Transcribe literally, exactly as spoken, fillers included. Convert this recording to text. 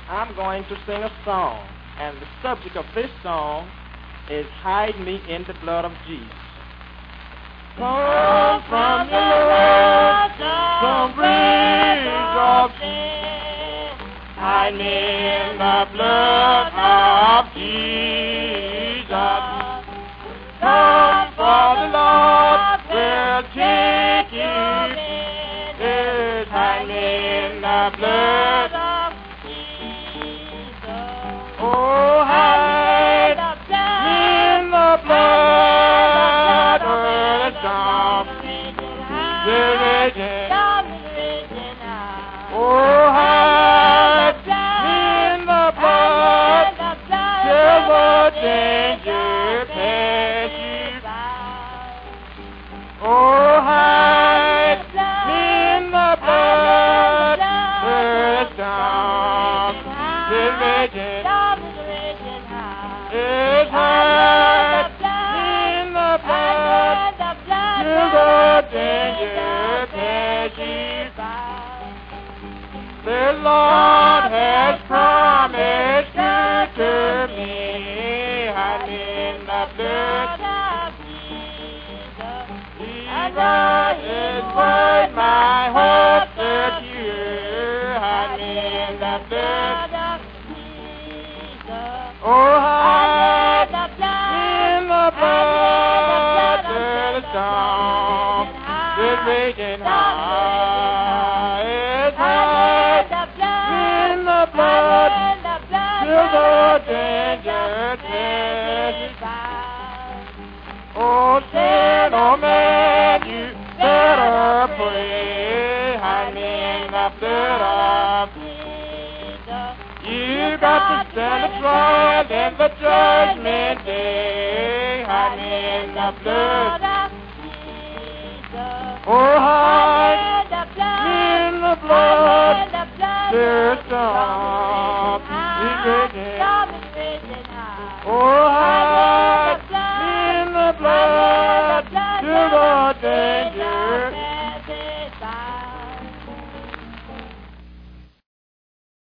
I'm going to sing a song, and the subject of this song is Hide Me in the Blood of Jesus. Come from the Lord, some breeze of sin, hide me in the blood of Jesus. Come for the Lord will take you in, hide me in the blood of Jesus. Oh, hide me in the blood of the storm, the raging. Oh, hide me in the blood till the danger passes by. Oh, hide me in the blood till the storm is raging. It's hide me in the blood till the danger passes by. The Lord has promised you to me, hide me in the blood of Jesus. Jesus is worth my hope secure, hide me in the blood of Jesus. Oh, hide me in the blood till the storm is raging high. It's hide in the blood till the danger passes by. Oh, sin, oh man, you better pray, hide me in the blood of Jesus. You got to stand the trial in the judgment day, hide me in the blood of Jesus. Oh, hide me in the blood. The storm is raging. Oh, hide me in the blood.